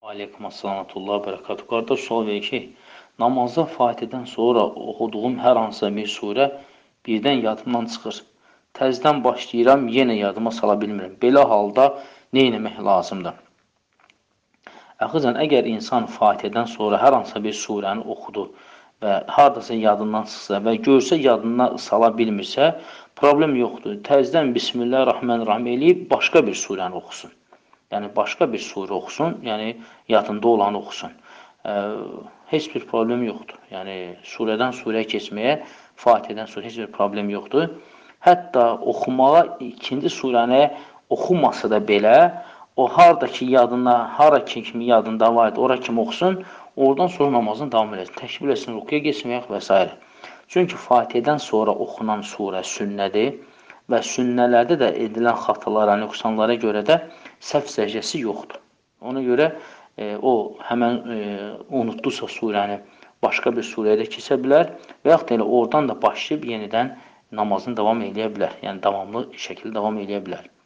Aleykum assalamətullah, bərəkatuhu. Qardaş, sual verir ki, namazda Fatihədən sonra oxuduğum hər hansısa bir surə birdən yadımdan çıxır. Təzədən başlayıram, yenə yadıma sala bilmirəm. Belə halda nə etmək lazımdır? Əxizən, əgər insan Fatihədən sonra hər hansısa bir surəni oxudu və hardasa yadından çıxsa və görsə yadına sala bilmirsə, problem yoxdur. Təzədən Bismillahirrahmanirrahim eləyib başqa bir surəni oxusun. Yəni, başqa bir surə oxusun, yəni yadında olanı oxusun. Heç bir problem yoxdur. Yəni, surədən surəyə keçməyə, Fatihədən sonra heç bir problem yoxdur. Hətta oxumağa, ikinci surəni oxumasa da belə, o haradakı yadına, hara kimi yadında var idi, ora kimi oxusun, oradan sonra namazını davam eləsin. Təkbir etsin, rukuya geçməyək və s. Çünki Fatihədən sonra oxunan surə sünnədir və sünnələrdə də edilən xatalara, nöqsanlara görə də səhv səcdəsi yoxdur. Ona görə o həmən unutdusa surəni başqa bir surəyə də keçə bilər və yaxud da elə oradan da başlayıb yenidən namazını davam eləyə bilər. Yəni davamlı şəkildə davam eləyə bilər.